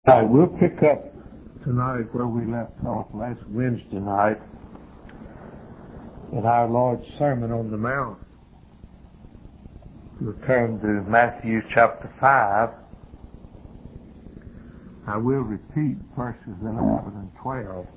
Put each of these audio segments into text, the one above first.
All right, we'll pick up tonight where we left off last Wednesday night in our Lord's Sermon on the Mount. We'll turn to Matthew chapter 5. I will repeat verses 11 and 12.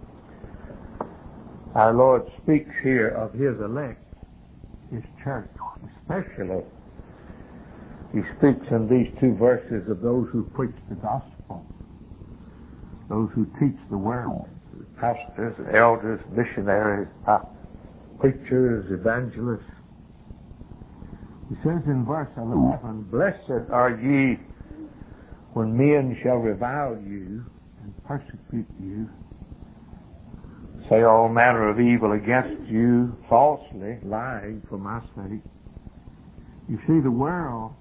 Our Lord speaks here of His elect, His church, especially. He speaks in these two verses of those who preach the gospel, those who teach the word, pastors, elders, missionaries, preachers, evangelists. He says in verse 11, "Blessed are ye when men shall revile you and persecute you, say all manner of evil against you, falsely, lying for my sake." You see, the world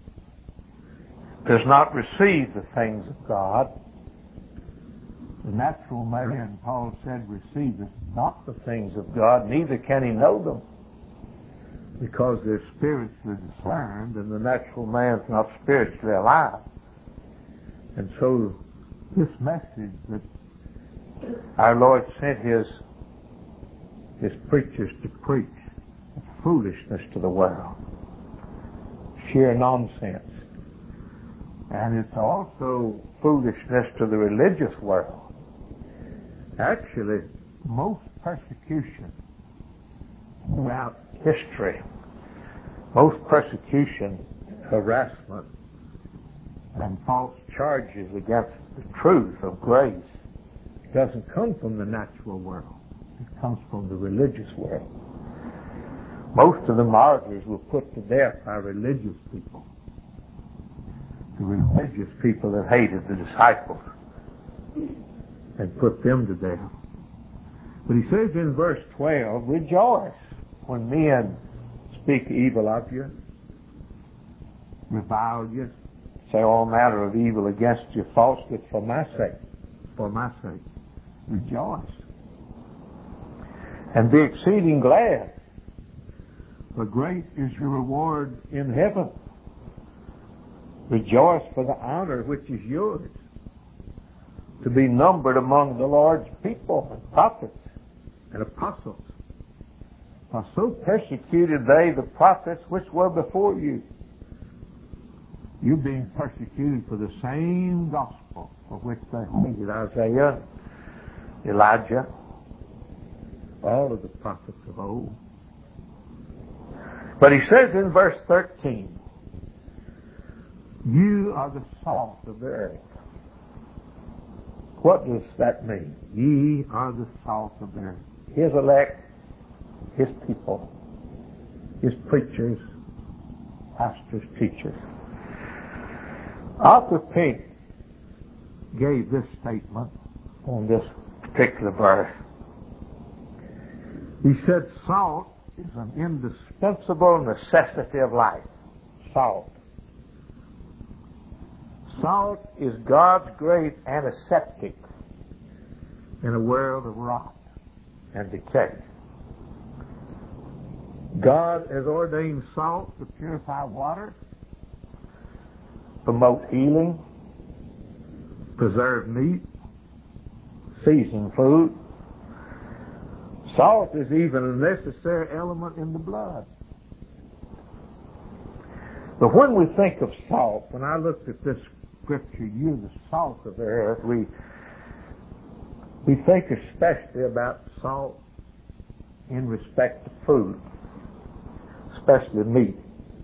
does not receive the things of God. The natural man, Paul said, receiveth not the things of God, neither can he know them, because they're spiritually discerned, and the natural man's not spiritually alive. And so this message that our Lord sent His preachers to preach is foolishness to the world, sheer nonsense. And it's also foolishness to the religious world. Actually, most persecution throughout history, most persecution, harassment, and false charges against the truth of grace doesn't come from the natural world. It comes from the religious world. Most of the martyrs were put to death by religious people. The religious people that hated the disciples and put them to death. But he says in verse 12, "Rejoice when men speak evil of you, revile you, say all manner of evil against you falsely for my sake." For my sake. Rejoice. "And be exceeding glad, for great is your reward in heaven." Rejoice for the honor which is yours, to be numbered among the Lord's people and prophets and apostles. For so persecuted they the prophets which were before you. You being persecuted for the same gospel for which they hated Isaiah, Elijah, all of the prophets of old. But he says in verse 13, "You are the salt of the earth." What does that mean? Ye are the salt of the earth. His elect, His people, His preachers, pastors, teachers. Arthur Pink gave this statement on this particular verse. He said, "Salt is an indispensable necessity of life." Salt. Salt is God's great antiseptic in a world of rot and decay. God has ordained salt to purify water, promote healing, preserve meat, season food. Salt is even a necessary element in the blood. But when we think of salt, when I looked at this scripture, "You're the salt of the earth," we think especially about salt in respect to food, especially meat.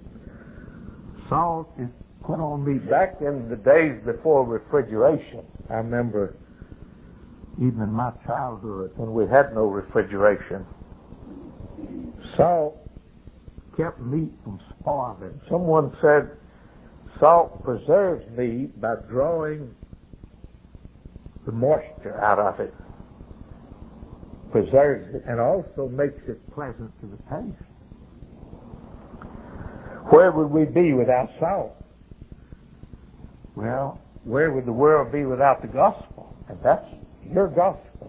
Salt is put on meat. Back in the days before refrigeration, I remember even in my childhood when we had no refrigeration, salt kept meat from spoiling. Someone said salt preserves meat by drawing the moisture out of it, preserves it, and also makes it pleasant to the taste. Where would we be without salt? Well, where would the world be without the gospel? And that's your gospel.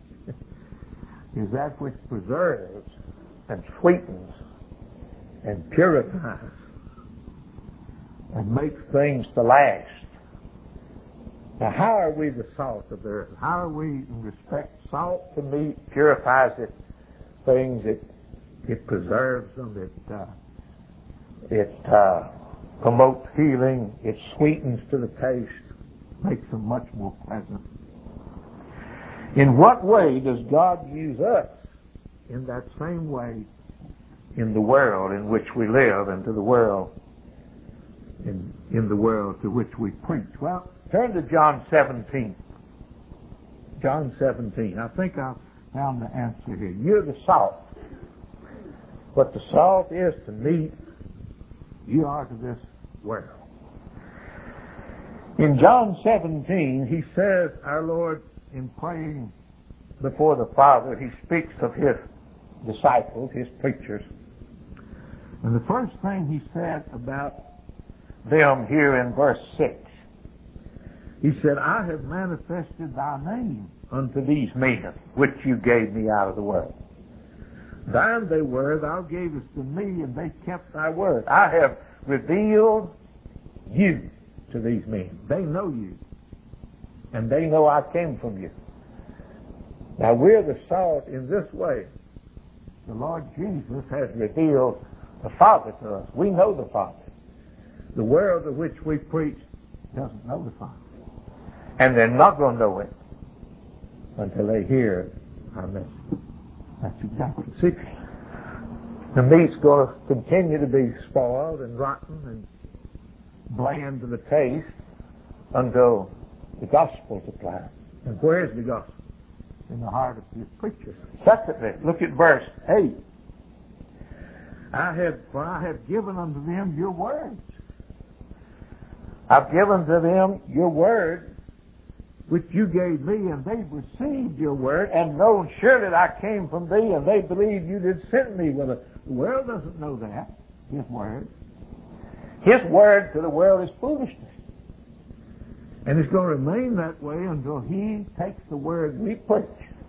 Is that which preserves and sweetens and purifies and makes things to last Now, how are we the salt of the earth? How are we in respect? Salt to meat purifies it, things, it preserves them, it promotes healing, it sweetens to the taste, makes them much more pleasant. In what way does God use us in that same way in the world in which we live and to the world in the world to which we preach? Well, turn to John 17. John 17. I think I've found the answer here. You're the salt. What the salt is to meat, you are to this world. In John 17, he says, our Lord, in praying before the Father, he speaks of his disciples, his preachers. And the first thing he said about them here in verse 6, he said, I have manifested thy name unto these men, which you gave me out of the world. Thine they were, thou gavest to me, and they kept thy word. I have revealed you to these men. They know you. And they know I came from you. Now we're the salt in this way. The Lord Jesus has revealed the Father to us. We know the Father. The world to which we preach doesn't know the Father. And they're not going to know it until they hear our message. That's exactly. See, the meat's going to continue to be spoiled and rotten and bland to the taste until the gospel's applied. And where's the gospel? In the heart of his preachers. Secondly, look at verse 8. For I have given unto them your words. I've given to them your word, which you gave me, and they've received your word, and known surely that I came from thee, and they believe you did send me. Well, the world doesn't know that, his word. His word to the world is foolishness. And it's going to remain that way until he takes the word we preach.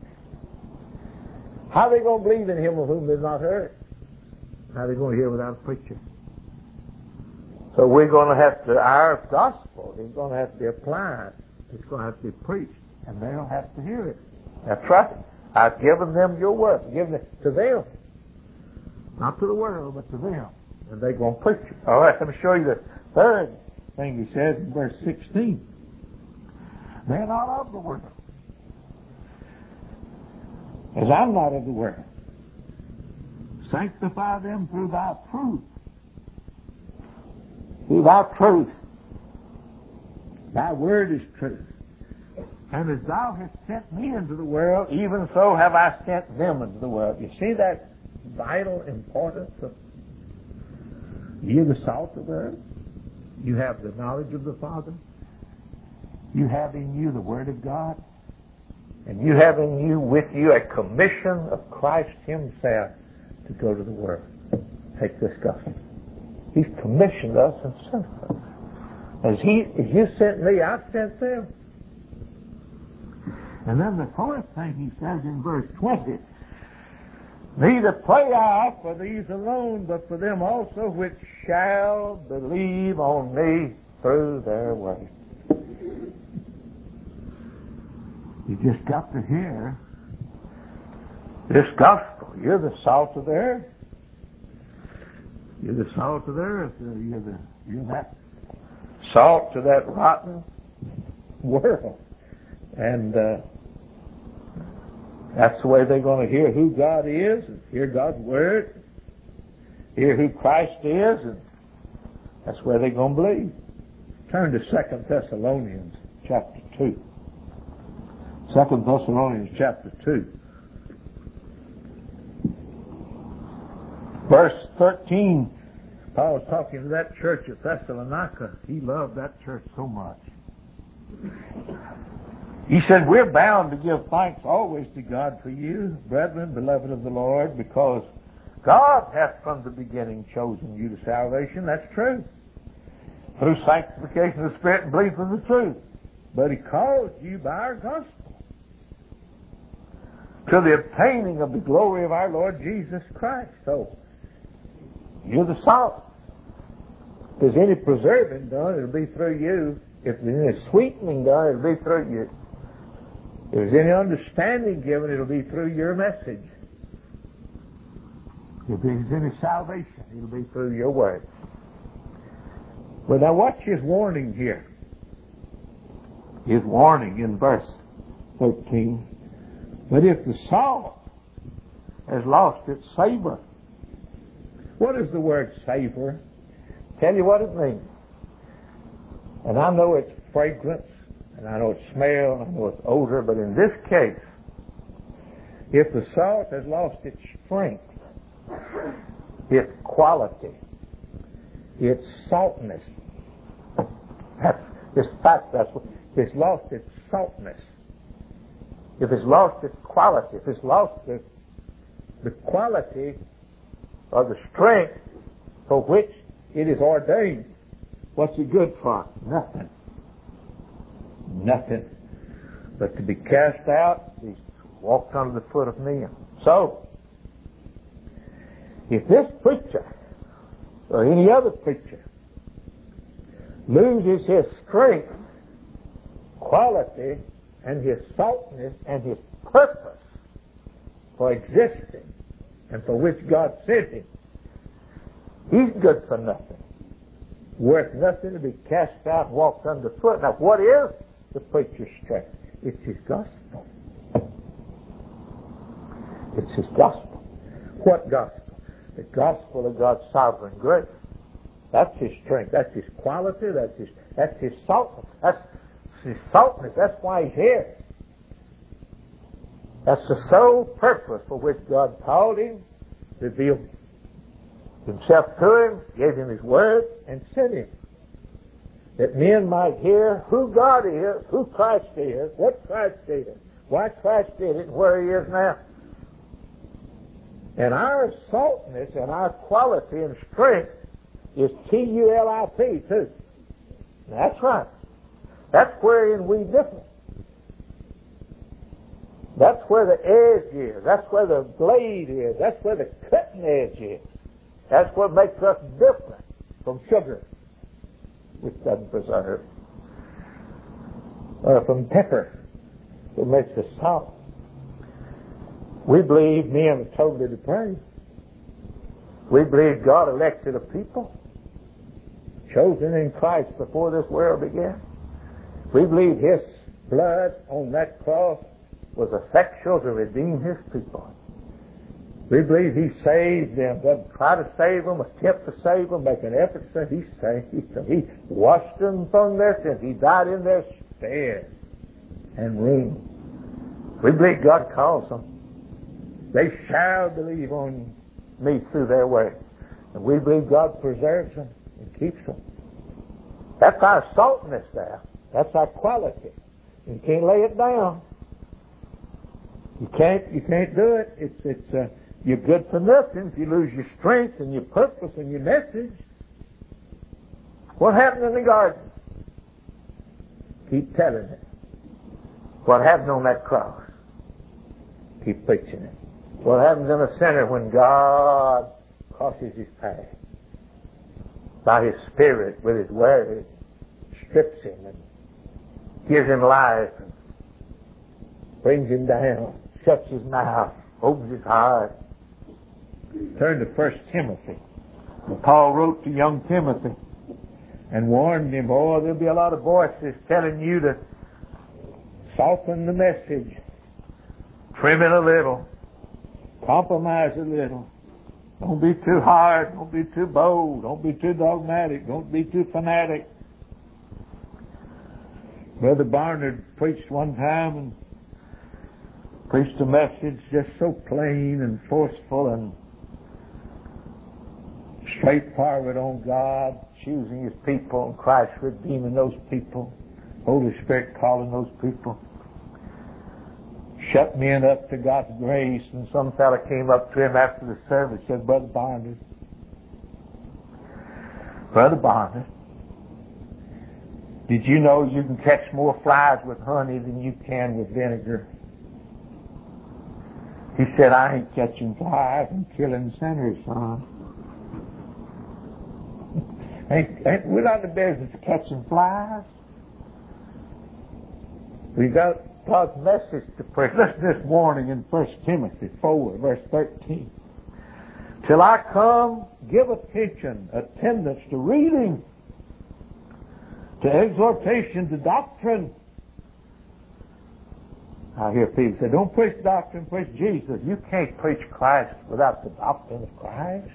How are they going to believe in him of whom they've not heard? How are they going to hear without a preacher? So we're going to have to, our gospel is going to have to be applied. It's going to have to be preached. And they'll have to hear it. That's right. I've given them your word. I've given it to them. Not to the world, but to them. And they're going to preach it. All right, let me show you the third thing he says in verse 16. They're not of the world, as I'm not of the world. Sanctify them through thy truth. Through thy truth. Thy word is truth. And as thou hast sent me into the world, even so have I sent them into the world. You see that vital importance of you're the salt of the earth. You have the knowledge of the Father. You have in you the Word of God. And you have in you, with you, a commission of Christ himself to go to the world. Take this gospel. He's commissioned us and sent us. As you sent me, I sent them. And then the fourth thing he says in verse 20, neither pray I for these alone, but for them also which shall believe on me through their word. You just got to hear this gospel. You're the salt of the earth. You're the salt of the earth. You're that salt to that rotten world. And that's the way they're going to hear who God is, and hear God's word, hear who Christ is, and that's where they're going to believe. Turn to 2 Thessalonians chapter 2. 2 Thessalonians chapter 2. Verse 13, Paul was talking to that church at Thessalonica. He loved that church so much. He said, we're bound to give thanks always to God for you, brethren, beloved of the Lord, because God hath from the beginning chosen you to salvation. That's true. Through sanctification of the Spirit and belief in the truth. But he called you by our gospel to the obtaining of the glory of our Lord Jesus Christ. So, you're the salt. If there's any preserving done, it'll be through you If there's any sweetening done, it'll be through you. If there's any understanding given, it'll be through your message. If there's any salvation, it'll be through your words. Well, now watch his warning here. His warning in verse 13. But if the salt has lost its savor. What is the word savor? Tell you what it means. And I know it's fragrance, and I know it's smell, and I know it's odor, but in this case, if the salt has lost its strength, its quality, its saltness, that's what it's lost its saltness. If it's lost its quality, if it's lost the quality or the strength for which it is ordained, what's it good for? Nothing. Nothing. But to be cast out, be walked under the foot of men. So, if this preacher or any other preacher loses his strength, quality, and his saltness, and his purpose for existing, and for which God sent him, he's good for nothing. Worth nothing to be cast out and walked underfoot. Now, what is the preacher's strength? It's his gospel. It's his gospel. What gospel? The gospel of God's sovereign grace. That's his strength. That's his quality. That's his saltness. That's his saltness. That's why he's here. That's the sole purpose for which God called him, revealed himself to him, gave him his word, and sent him. That men might hear who God is, who Christ is, what Christ is, why Christ did it, and where he is now. And our saltness and our quality and strength is T-U-L-I-P too. That's right. That's wherein we differ. That's where the edge is. That's where the blade is. That's where the cutting edge is. That's what makes us different from sugar, which doesn't preserve, or from pepper, that makes us salt. We believe men are totally depraved. We believe God elected a people, chosen in Christ before this world began. We believe His blood on that cross was effectual to redeem His people. We believe He saved them, doesn't try to save them, attempt to save them, make an effort to save them. He saved them. He washed them from their sins. He died in their stead and room. We believe God calls them. They shall believe on me through their word. And we believe God preserves them and keeps them. That's our saltness there. That's our quality. You can't lay it down. You can't do it. You're good for nothing if you lose your strength and your purpose and your message. What happened in the garden? Keep telling it. What happened on that cross? Keep preaching it. What happens in a sinner when God crosses his path? By His Spirit, with His Word, strips him and gives him life and brings him down, shuts his mouth, opens his heart. Turn to 1 Timothy. And Paul wrote to young Timothy and warned him, there'll be a lot of voices telling you to soften the message, trim it a little, compromise a little. Don't be too hard, don't be too bold, don't be too dogmatic, don't be too fanatic. Brother Barnard preached one time and preached a message just so plain and forceful and straightforward on God choosing His people and Christ redeeming those people, Holy Spirit calling those people. Shut men up to God's grace, and some fella came up to him after the service and said, Brother Barnard, did you know you can catch more flies with honey than you can with vinegar? He said, I ain't catching flies, I'm killing sinners, son. We're not in the business of catching flies. We got God's message to preach. Listen this morning in 1 Timothy 4, verse 13. Till I come, give attention, attendance to reading, to exhortation, to doctrine. I hear people say, don't preach doctrine, preach Jesus. You can't preach Christ without the doctrine of Christ.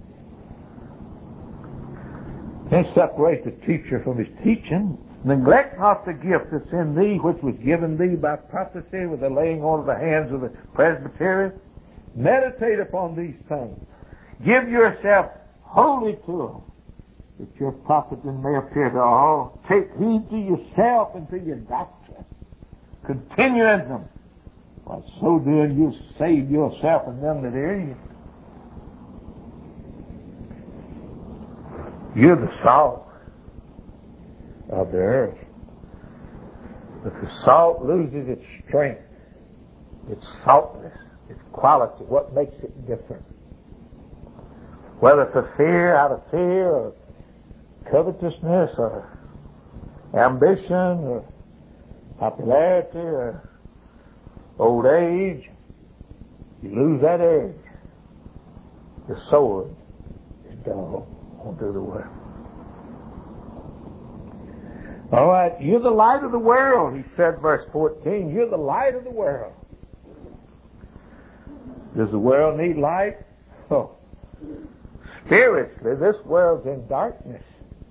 You can't separate the teacher from his teaching. Neglect not the gift that's in thee, which was given thee by prophecy with the laying on of the hands of the presbytery. Meditate upon these things. Give yourself wholly to them, that your profiting may appear to all. Take heed to yourself and to your doctrine. Continue in them. By so doing, you save yourself and them that hear you. You're the salt of the earth. But the salt loses its strength, its saltness, its quality. What makes it different? Whether for fear, out of fear, or covetousness, or ambition, or popularity, or old age, you lose that edge. The sword is dull. Won't do the work. All right, you're the light of the world, he said, verse 14. You're the light of the world. Does the world need light? Oh. Spiritually, this world's in darkness.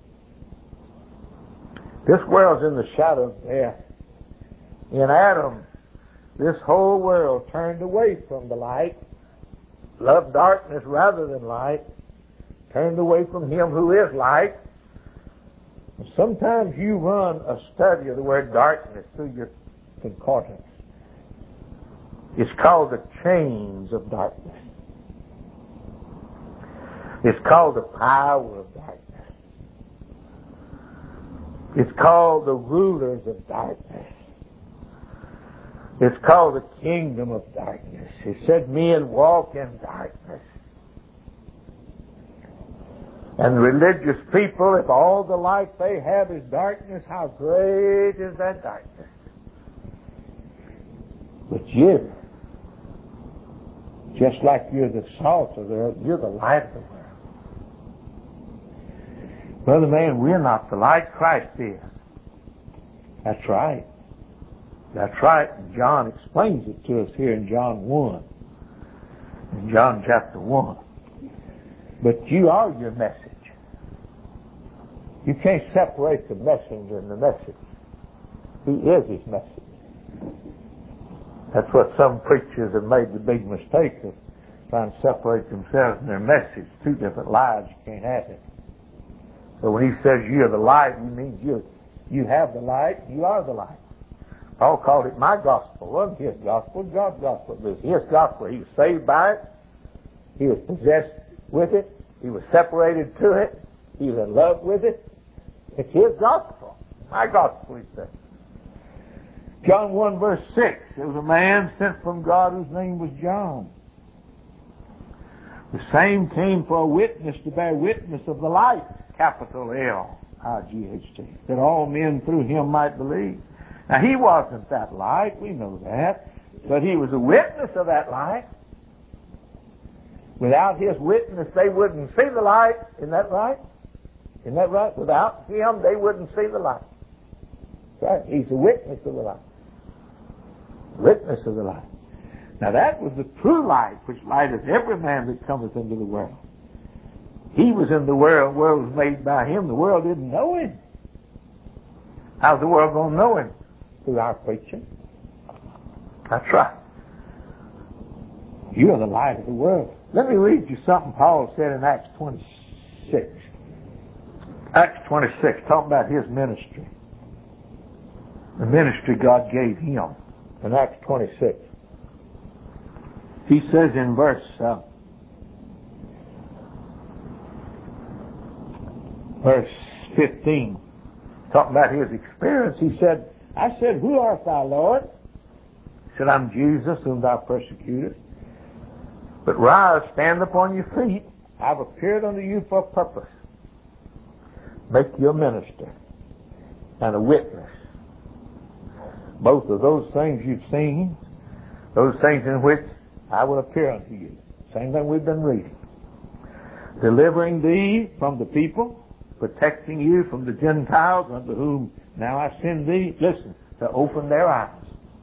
This world's in the shadow of death. In Adam, this whole world turned away from the light, loved darkness rather than light, turned away from him who is light. Sometimes you run a study of the word darkness through your concordance. It's called the chains of darkness. It's called the power of darkness. It's called the rulers of darkness. It's called the kingdom of darkness. He said men walk in darkness. And religious people, if all the light they have is darkness, how great is that darkness? But you, just like you're the salt of the earth, you're the light of the world. Brother man, we're not the light, Christ is. That's right. That's right. John explains it to us here in John 1. In John chapter 1. But you are your message. You can't separate the messenger and the message. He is his message. That's what some preachers have made the big mistake of, trying to separate themselves and their message. Two different lives. You can't have it. So when he says you're the light, he means you have the light, you are the light. Paul called it my gospel. It wasn't his gospel, God's gospel. It was his gospel. He was saved by it. He was possessed with it. He was separated to it. He was in love with it. It's his gospel. My gospel, he said. John 1 verse 6. There was a man sent from God whose name was John. The same came for a witness to bear witness of the light, capital L-I-G-H-T, that all men through him might believe. Now he wasn't that light, we know that, but he was a witness of that light. Without his witness, they wouldn't see the light. Isn't that right? Isn't that right? Without him, they wouldn't see the light. Right? He's a witness of the light. Witness of the light. Now that was the true light, which lighteth every man that cometh into the world. He was in the world. The world was made by him. The world didn't know him. How's the world going to know him? Through our preaching. That's right. You are the light of the world. Let me read you something Paul said in Acts 26. Acts 26, talking about his ministry. The ministry God gave him. In Acts 26. He says in verse 15, talking about his experience, he said, I said, who art thou, Lord? He said, I'm Jesus, whom thou persecutest. But rise, stand upon your feet. I've appeared unto you for a purpose. Make you a minister and a witness both of those things you've seen, those things in which I will appear unto you. Same thing we've been reading. Delivering thee from the people, protecting you from the Gentiles unto whom now I send thee, listen, to open their eyes.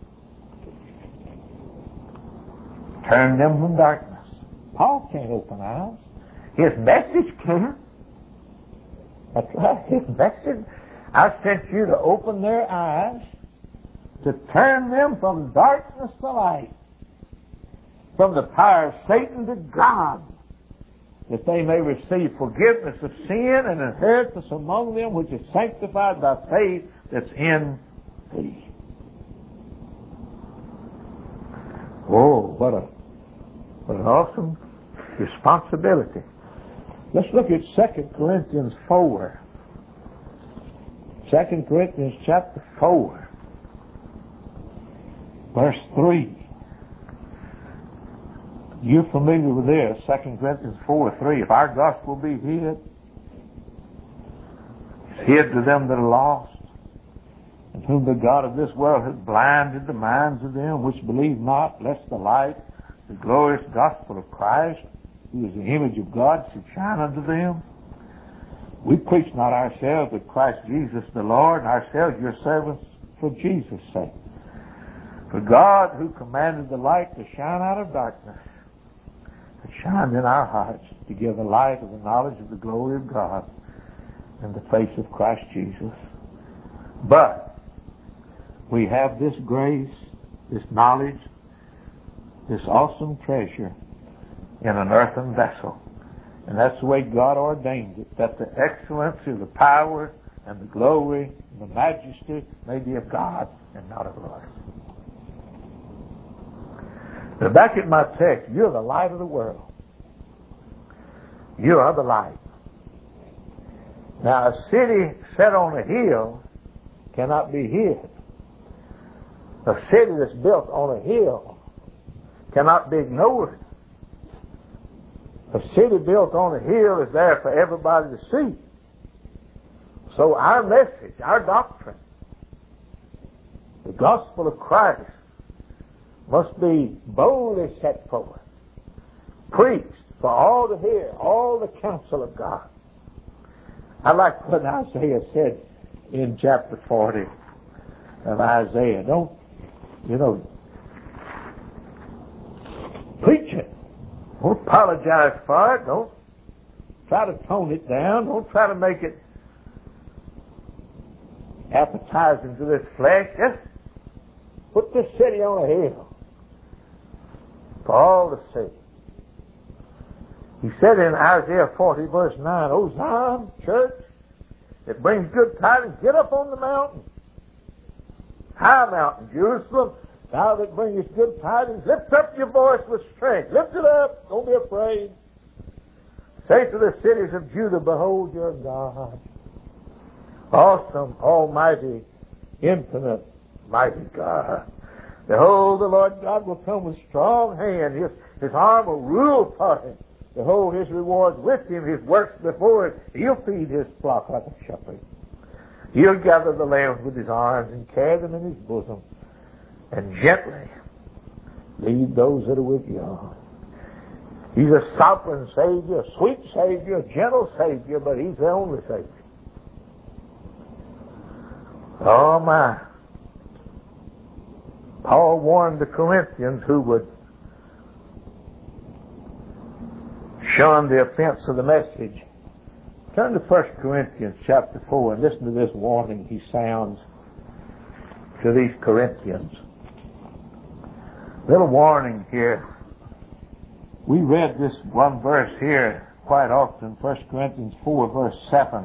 Turn them from darkness. Paul can't open eyes. His message can. That's right, his message. I sent you to open their eyes, to turn them from darkness to light, from the power of Satan to God, that they may receive forgiveness of sin and inheritance among them which is sanctified by faith that's in thee. Oh, what an awesome responsibility. Let's look at 2 Corinthians 4. 2 Corinthians chapter 4, verse 3. You're familiar with this, 2 Corinthians 4:3. If our gospel be hid, it's hid to them that are lost, and whom the God of this world has blinded the minds of them which believe not, lest the light, the glorious gospel of Christ, who is the image of God, should shine unto them. We preach not ourselves, but Christ Jesus the Lord, and ourselves your servants for Jesus' sake. For God, who commanded the light to shine out of darkness, has shined in our hearts to give the light of the knowledge of the glory of God in the face of Christ Jesus. But we have this grace, this knowledge, this awesome treasure in an earthen vessel. And that's the way God ordained it, that the excellency, the power, and the glory, and the majesty may be of God and not of us. Now back at my text, you're the light of the world. You are the light. Now a city set on a hill cannot be hid. A city that's built on a hill cannot be ignored. A city built on a hill is there for everybody to see. So our message, our doctrine, the gospel of Christ, must be boldly set forth, preached for all to hear, all the counsel of God. I like what Isaiah said in chapter 40 of Isaiah. Don't, preach it. Don't apologize for it. Don't try to tone it down. Don't try to make it appetizing to this flesh. Just put this city on a hill for all to see. He said in Isaiah 40 verse 9, O Zion, church, that brings good tidings, get up on the mountain, high mountain, Jerusalem, thou that bringest good tidings, lift up your voice with strength. Lift it up. Don't be afraid. Say to the cities of Judah, behold your God. Awesome, almighty, infinite, mighty God. Behold, the Lord God will come with strong hand. His arm will rule for him. Behold, his rewards with him, his works before him. He'll feed his flock like a shepherd. He'll gather the lambs with his arms and carry them in his bosom, and gently lead those that are with young. He's a sovereign Savior, a sweet Savior, a gentle Savior, but he's the only Savior. Oh my. Paul warned the Corinthians who would shun the offense of the message. Turn to 1 Corinthians chapter 4 and listen to this warning he sounds to these Corinthians. Little warning here. We read this one verse here quite often, 1 Corinthians 4 verse 7.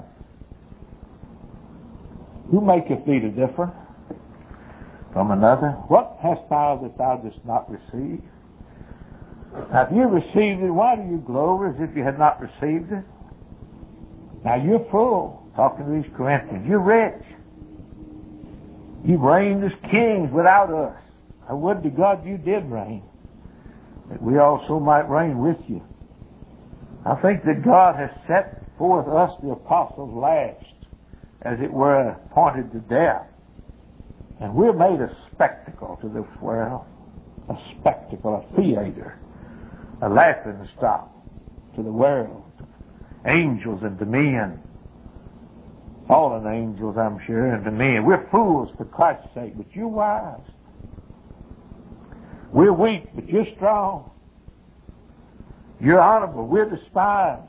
Who maketh thee to differ from another? What hast thou that thou dost not receive? Now if you received it, why do you glory as if you had not received it? Now you're full, talking to these Corinthians. You're rich. You've reigned as kings without us. I would to God you did reign, that we also might reign with you. I think that God has set forth us, the apostles, last, as it were, appointed to death. And we're made a spectacle to this world. A spectacle, a theater, a laughing stock to the world. Angels and to men. Fallen angels, I'm sure, and to men. We're fools for Christ's sake, but you're wise. We're weak, but you're strong. You're honorable, we're despised.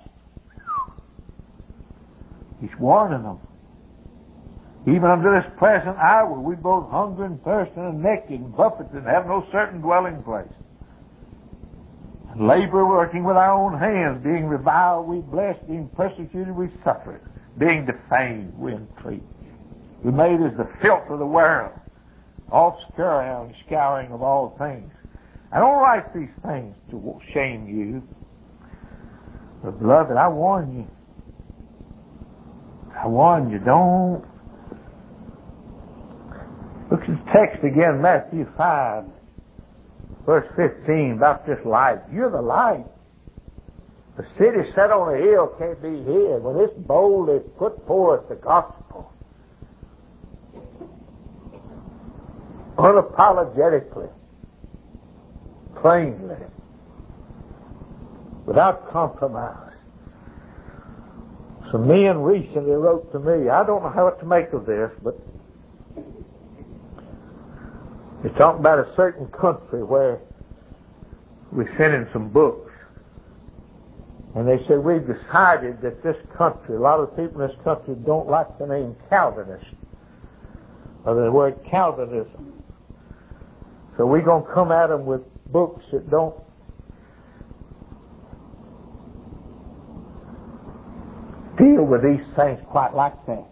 He's warning them. Even unto this present hour, we both hunger and thirst and are naked and buffeted and have no certain dwelling place. And labor working with our own hands, being reviled, we bless, being persecuted, we suffer it. Being defamed, we entreat. We're made as the filth of the world, all scouring of all things. I don't write these things to shame you. But beloved, I warn you. I warn you, don't. Look at the text again, Matthew 5, verse 15, about this light. You're the light. The city set on a hill can't be hid. When it's boldly put forth the gospel, unapologetically, plainly, without compromise. Some men recently wrote to me, I don't know how to make of this, but they're talking about a certain country where we sent in some books. And they said, we've decided that this country, a lot of the people in this country don't like the name Calvinist, or the word Calvinism. So we're going to come at them with books that don't deal with these things quite like that.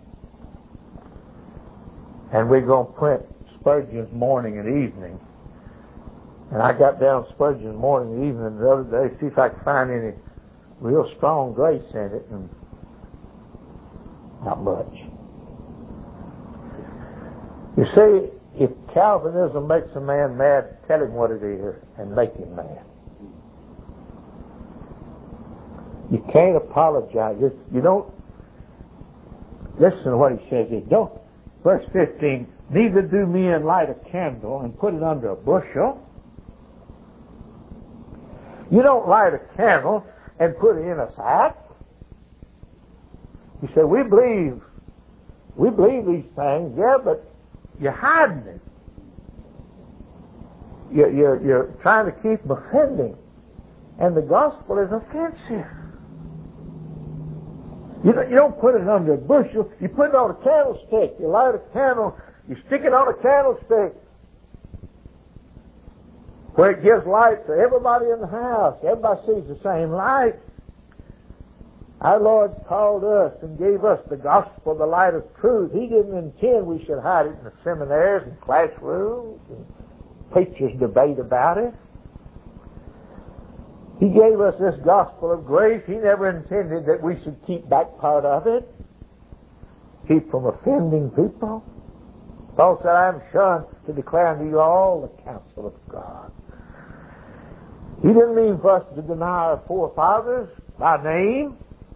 And we're going to print Spurgeon's Morning and Evening. And I got down Spurgeon's Morning and Evening the other day, see if I could find any real strong grace in it, and not much. You see, if Calvinism makes a man mad, tell him what it is and make him mad. You can't apologize. You don't listen to what he says here. Don't. Verse 15, neither do men light a candle and put it under a bushel. You don't light a candle and put it in a sack. You say, we believe these things, yeah, but you're hiding it. You're trying to keep them offending. And the gospel is offensive. You don't put it under a bushel. You put it on a candlestick. You light a candle. You stick it on a candlestick where it gives light to everybody in the house. Everybody sees the same light. Our Lord called us and gave us the gospel, the light of truth. He didn't intend we should hide it in the seminaries and classrooms and preachers debate about it. He gave us this gospel of grace. He never intended that we should keep back part of it, keep from offending people. Paul said, I am shunned to declare unto you all the counsel of God. He didn't mean for us to deny our forefathers by name,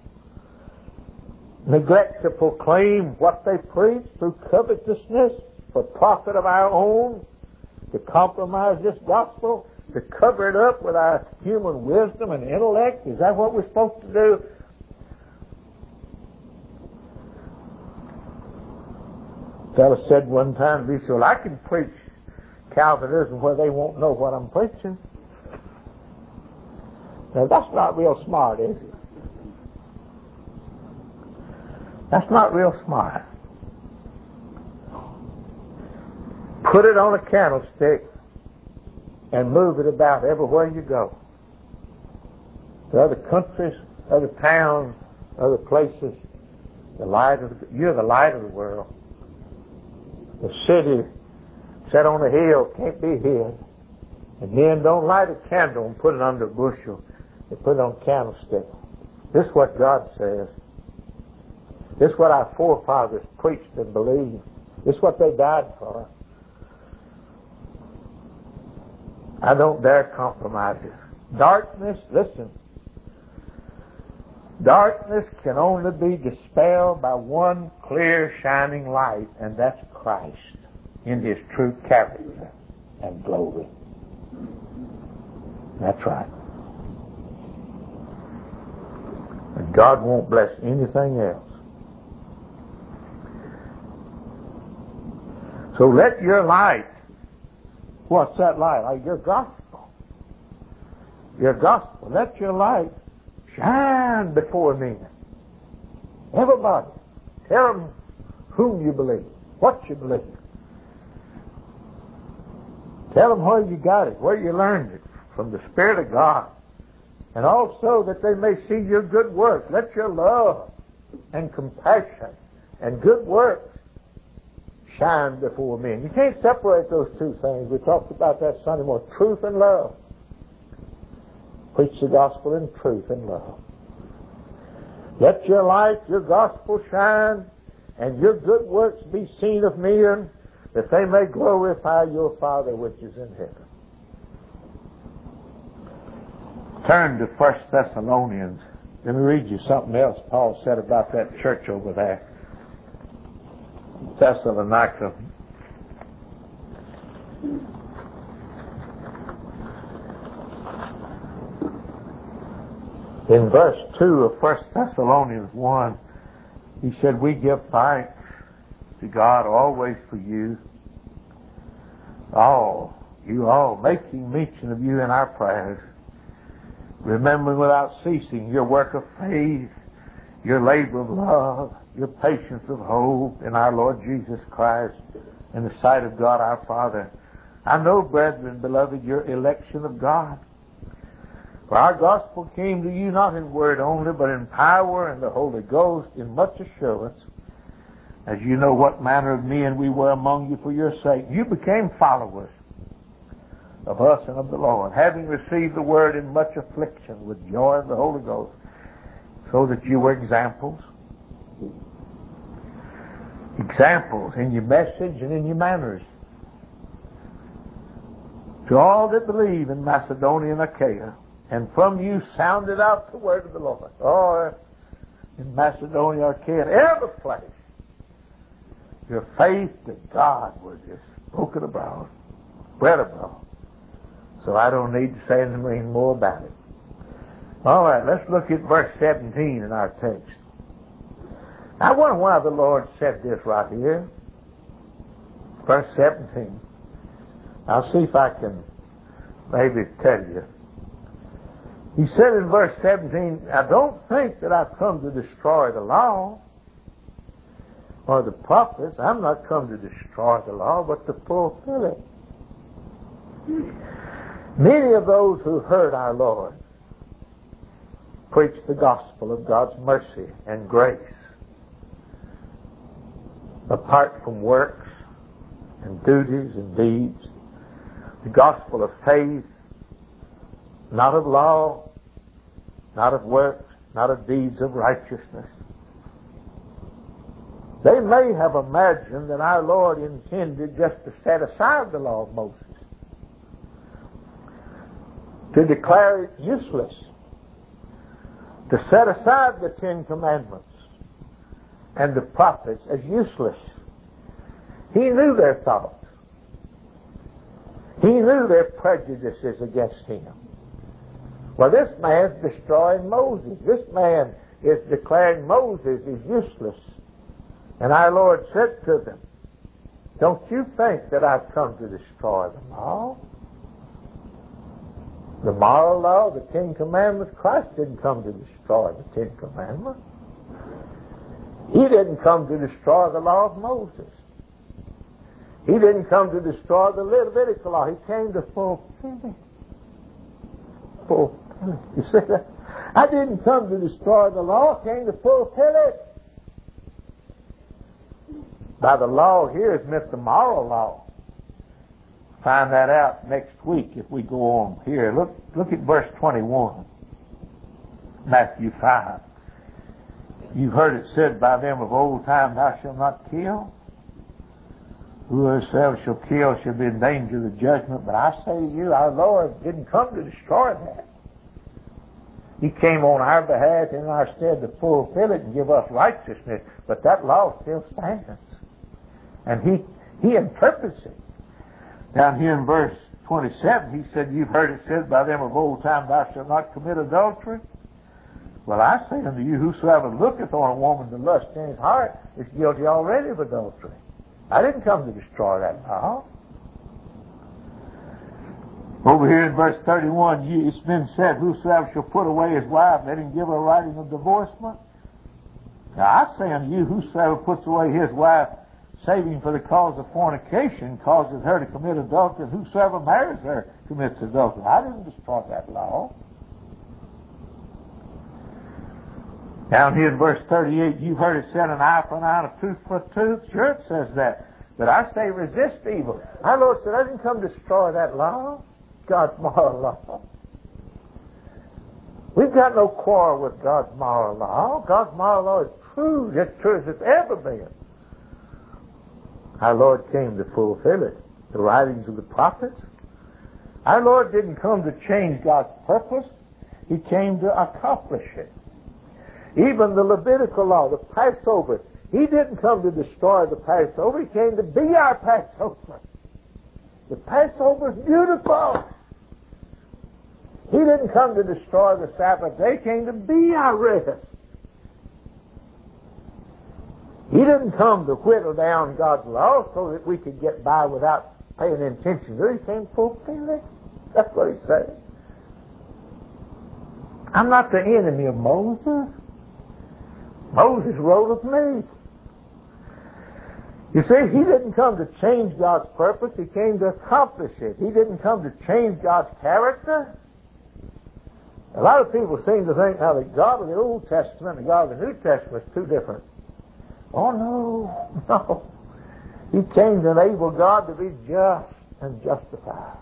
neglect to proclaim what they preached through covetousness for profit of our own, to compromise this gospel, to cover it up with our human wisdom and intellect. Is that what we're supposed to do? A fellow said one time, he said, well, I can preach Calvinism where they won't know what I'm preaching. Now, that's not real smart, is it? That's not real smart. Put it on a candlestick and move it about everywhere you go. To other countries, other towns, other places. You're the light of the world. The city set on a hill can't be hid. And men don't light a candle and put it under a bushel. They put it on a candlestick. This is what God says. This is what our forefathers preached and believed. This is what they died for. I don't dare compromise it. Darkness, listen. Darkness can only be dispelled by one clear shining light, and that's Christ. in His true character and glory. That's right. And God won't bless anything else. So let your light, what's that light? Like your gospel. Your gospel. Let your light shine before men. Everybody. Tell them whom you believe, what you believe. Tell them where you got it, where you learned it, from the Spirit of God. And also that they may see your good works. Let your love and compassion and good works shine before men. You can't separate those two things. We talked about that Sunday morning. Truth and love. Preach the gospel in truth and love. Let your light, your gospel shine, and your good works be seen of men, that they may glorify your Father which is in heaven. Turn to 1 Thessalonians. Let me read you something else Paul said about that church over there. Thessalonica. In verse 2 of 1 Thessalonians 1, he said, we give thanks to God always for you all, making mention of you in our prayers, remembering without ceasing your work of faith, your labor of love, your patience of hope in our Lord Jesus Christ, in the sight of God our Father. I know, brethren, beloved, your election of God. For our gospel came to you not in word only, but in power and the Holy Ghost, in much assurance, as you know what manner of men we were among you for your sake. You became followers of us and of the Lord, having received the word in much affliction with joy of the Holy Ghost, so that you were examples. Examples in your message and in your manners. To all that believe in Macedonia and Achaia, and from you sounded out the word of the Lord. Oh, in Macedonia, Achaia, in every place, your faith to God was just spoken about, spread about. So I don't need to say anything more about it. All right, let's look at verse 17 in our text. I wonder why the Lord said this right here. Verse 17. I'll see if I can maybe tell you. He said in verse 17, I don't think that I've come to destroy the law or the prophets. I'm not come to destroy the law, but to fulfill it. Many of those who heard our Lord preach the gospel of God's mercy and grace, apart from works and duties and deeds, the gospel of faith, not of law, not of works, not of deeds of righteousness. They may have imagined that our Lord intended just to set aside the law of Moses, to declare it useless, to set aside the Ten Commandments and the prophets as useless. He knew their thoughts. He knew their prejudices against him. Well, this man's destroying Moses. This man is declaring Moses is useless. And our Lord said to them, don't you think that I've come to destroy the law? The moral law, the Ten Commandments. Christ didn't come to destroy the Ten Commandments. He didn't come to destroy the law of Moses. He didn't come to destroy the Levitical law. He came to fulfill it. Fulfill it. You see that? I didn't come to destroy the law. I came to fulfill it. By the law here is meant the moral law. Find that out next week if we go on here. Look at verse 21. Matthew 5. You've heard it said by them of old time, thou shalt not kill. Whosoever shall kill shall be in danger of the judgment. But I say to you, our Lord didn't come to destroy that. He came on our behalf and in our stead to fulfill it and give us righteousness. But that law still stands. And He interprets it. Down here in verse 27, he said, you've heard it said by them of old time, thou shalt not commit adultery. Well, I say unto you, whosoever looketh on a woman to lust in his heart is guilty already of adultery. I didn't come to destroy that law. Over here in verse 31, it's been said, whosoever shall put away his wife, let him give her a writing of divorcement. Now I say unto you, whosoever puts away his wife, saving for the cause of fornication, causes her to commit adultery, and whosoever marries her commits adultery. I didn't destroy that law. Down here in verse 38, you've heard it said, an eye for an eye and a tooth for a tooth. Sure, it says that. But I say resist evil. Our Lord said, I didn't come to destroy that law. God's moral law. We've got no quarrel with God's moral law. God's moral law is true. It's true as it's ever been. Our Lord came to fulfill it. The writings of the prophets. Our Lord didn't come to change God's purpose. He came to accomplish it. Even the Levitical law, the Passover, He didn't come to destroy the Passover. He came to be our Passover. The Passover is beautiful. He didn't come to destroy the Sabbath day. He came to be our rest. He didn't come to whittle down God's law so that we could get by without paying attention to it. He came to fulfill it. That's what He said. I'm not the enemy of Moses. Moses wrote of me. You see, he didn't come to change God's purpose. He came to accomplish it. He didn't come to change God's character. A lot of people seem to think now the God of the Old Testament and the God of the New Testament is two different. Oh, no. He came to enable God to be just and justified,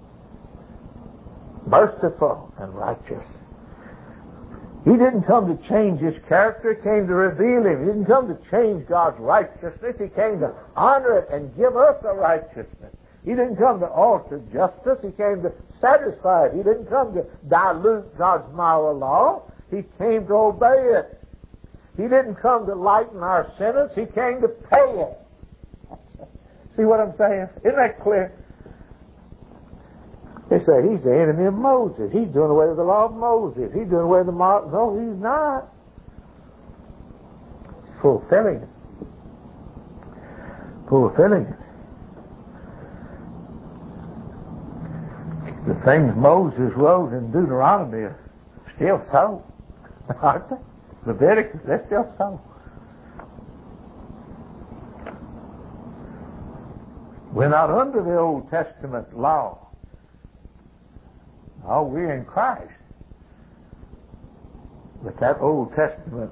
merciful and righteous. He didn't come to change His character. He came to reveal Him. He didn't come to change God's righteousness. He came to honor it and give us a righteousness. He didn't come to alter justice. He came to satisfy it. He didn't come to dilute God's moral law. He came to obey it. He didn't come to lighten our sentence. He came to pay it. See what I'm saying? Isn't that clear? They say he's the enemy of Moses. He's doing away with the law of Moses. He's doing away with the moral. No, he's not. He's fulfilling it. Fulfilling it. The things Moses wrote in Deuteronomy are still so, aren't they? Leviticus, they're still so. We're not under the Old Testament law. Oh, we're in Christ. But that Old Testament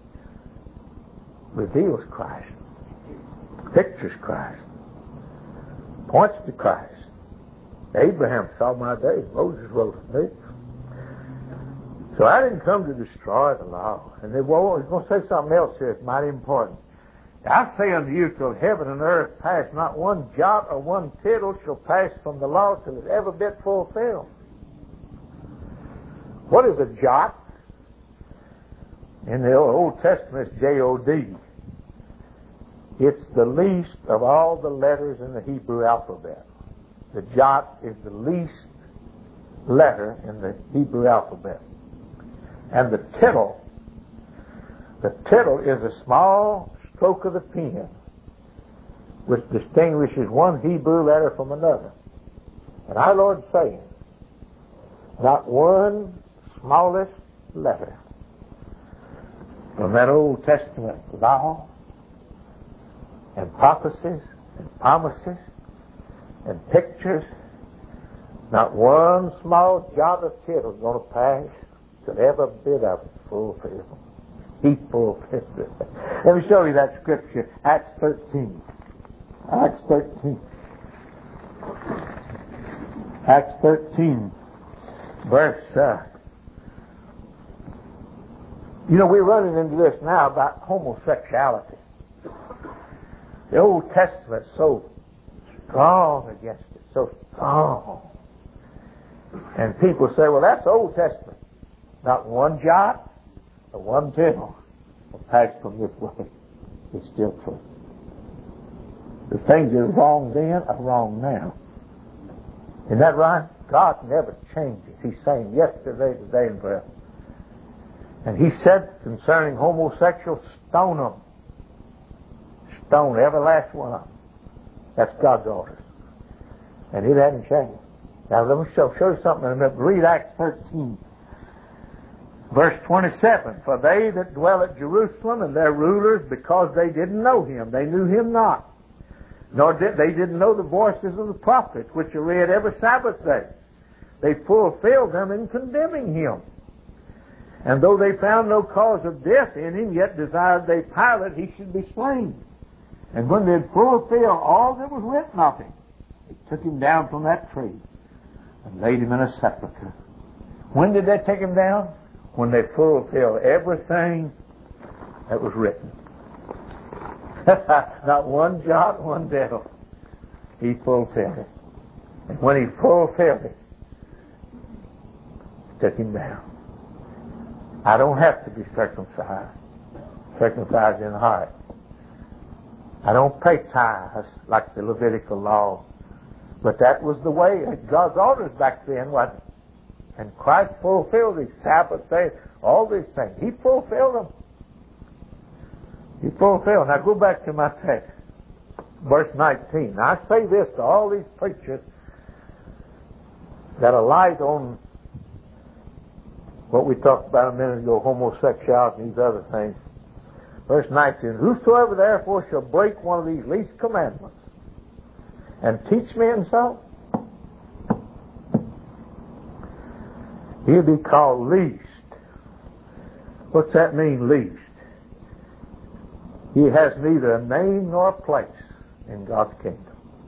reveals Christ, pictures Christ, points to Christ. Abraham saw my days. Moses wrote of me. So I didn't come to destroy the law. And they were always going to say something else here that's mighty important. I say unto you, till heaven and earth pass, not one jot or one tittle shall pass from the law till it's ever been fulfilled. What is a jot? In the Old Testament, it's J-O-D. It's the least of all the letters in the Hebrew alphabet. The jot is the least letter in the Hebrew alphabet. And the tittle is a small stroke of the pen which distinguishes one Hebrew letter from another. And our Lord saying, not one smallest letter from that Old Testament law and prophecies and promises and pictures, not one small jot of tittle is going to pass till every bit of it fulfilled. He fulfilled it. Let me show you that scripture, Acts 13. Acts 13. Acts 13, verse... we're running into this now about homosexuality. The Old Testament's so strong against it, so strong. And people say, well, that's the Old Testament. Not one jot or one tittle will pass from this way. It's still true. The things that are wrong then are wrong now. Isn't that right? God never changes. He's saying yesterday, today, and forever. And He said concerning homosexuals, stone them. Stone every last one of them. That's God's orders. And it hasn't changed. Now let me show you something. Read Acts 13. Verse 27. For they that dwell at Jerusalem and their rulers, because they didn't know Him, they knew Him not. Nor they didn't know the voices of the prophets, which are read every Sabbath day. They fulfilled them in condemning Him. And though they found no cause of death in Him, yet desired they Pilate He should be slain. And when they had fulfilled all that was written of Him, they took Him down from that tree and laid Him in a sepulchre. When did they take Him down? When they fulfilled everything that was written. Not one jot, one tittle. He fulfilled it. And when He fulfilled it, took Him down. I don't have to be circumcised. Circumcised in the heart. I don't pay tithes like the Levitical law. But that was the way, God's orders back then, wasn't it? And Christ fulfilled these Sabbath days, all these things. He fulfilled them. He fulfilled. Now go back to my text. Verse 19. Now I say this to all these preachers that are light on what we talked about a minute ago, homosexuality and these other things. Verse 19. Whosoever therefore shall break one of these least commandments and teach men so, he'll be called least. What's that mean, least? He has neither a name nor a place in God's kingdom.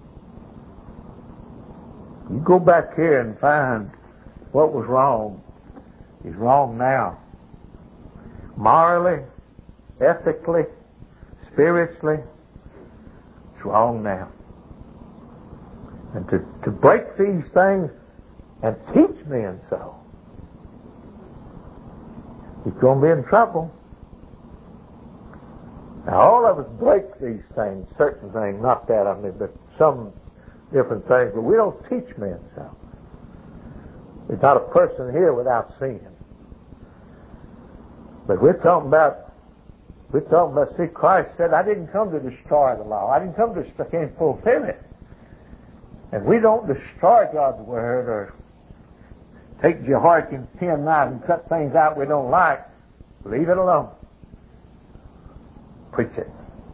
You go back here and find what was wrong is wrong now. Morally, ethically, spiritually, it's wrong now. And to break these things and teach men so, he's going to be in trouble. Now, all of us break these things, certain things, not that, I mean, but some different things, but we don't teach men so. There's not a person here without sin. But we're talking about, see, Christ said, I didn't come to destroy the law. I didn't come to fulfill it. And we don't destroy God's Word or take Jehoiakim's pen knife and cut things out we don't like. Leave it alone. Preach it.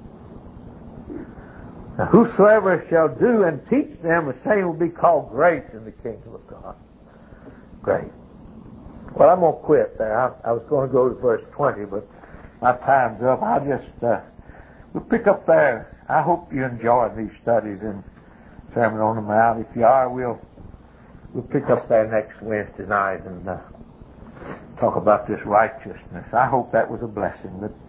Now, whosoever shall do and teach them, the same will be called great in the kingdom of God. Great. Well, I'm going to quit there. I was going to go to verse 20, but my time's up. I'll just, we'll pick up there. I hope you enjoyed these studies in Sermon on the Mount. If you are, we'll pick up there next Wednesday night and talk about this righteousness. I hope that was a blessing. But